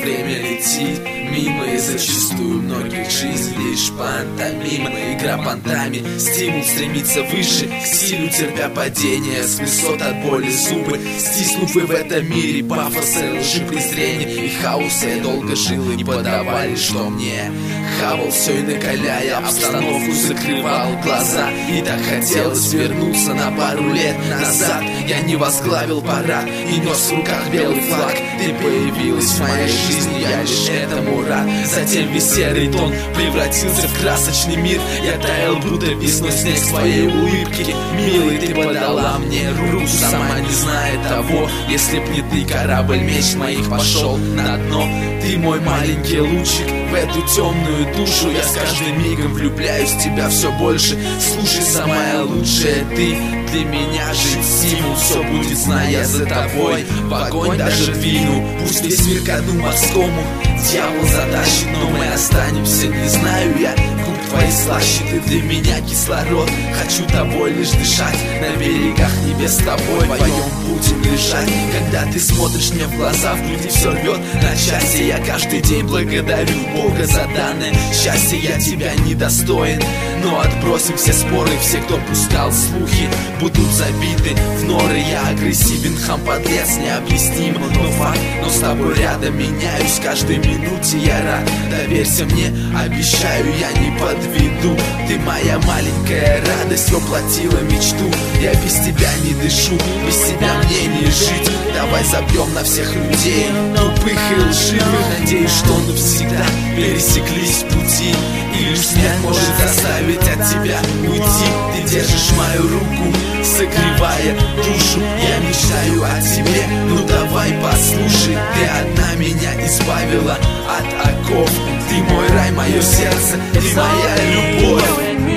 время летит мимо, и зачастую многих жизнь лишь пантомима. Игра понтами, стимул стремиться выше, к стилю терпя падение, с высот от боли зубы стиснув. И в этом мире пафоса, лжи, презрения и хаоса я долго жил, и не подавали, что мне хавал все, и накаляя обстановку закрывал глаза. И так хотелось вернуться на пару лет назад. Я не возглавил парад и нес в руках белый флаг. Ты появилась в моей жизни, я лишь этому рад. Затем весь серый тон превратился в красочный мир. Я таял, будто весной снег своей улыбки. Милый, ты подала мне руку, сама не зная того. Если б не ты, корабль меч моих пошел на дно. Ты мой маленький лучик в эту темную душу. Я с каждым мигом влюбляюсь в тебя все больше. Слушай, самая лучшая ты для меня. Жить стимул, все будет, зная за тобой. В огонь даже двину, пусть весь мир ко дну морскому дьявол затащит, но мы останемся. Не знаю я, губ твои слаще, ты для меня кислород. Хочу тобой лишь дышать, на берегах небес с тобой вдвоем будем лежать. Когда ты смотришь мне в глаза, в груди все рвет на части. Я каждый день благодарю Бога за данное счастье. Я тебя недостоин, но отбросим все споры. Все, кто пускал слухи, будут забиты в норы. Я агрессивен, хам, подлец, необъясним, но факт. Но с тобой рядом меняюсь каждой минуте, я рад. Доверься мне, обещаю, я не подведу. Ты моя маленькая радость, воплотила мечту. Я без тебя не дышу, без тебя мне не жить. Давай забьем на всех людей, тупых и лживых. Надеюсь, что навсегда пересеклись пути, и лишь смерть может заставить от тебя уйти. Ты держишь мою руку, согревая душу. Я мечтаю о тебе, ну давай послушай. Ты одна меня избавила от оков. Ты мой рай, мое сердце, ты моя любовь.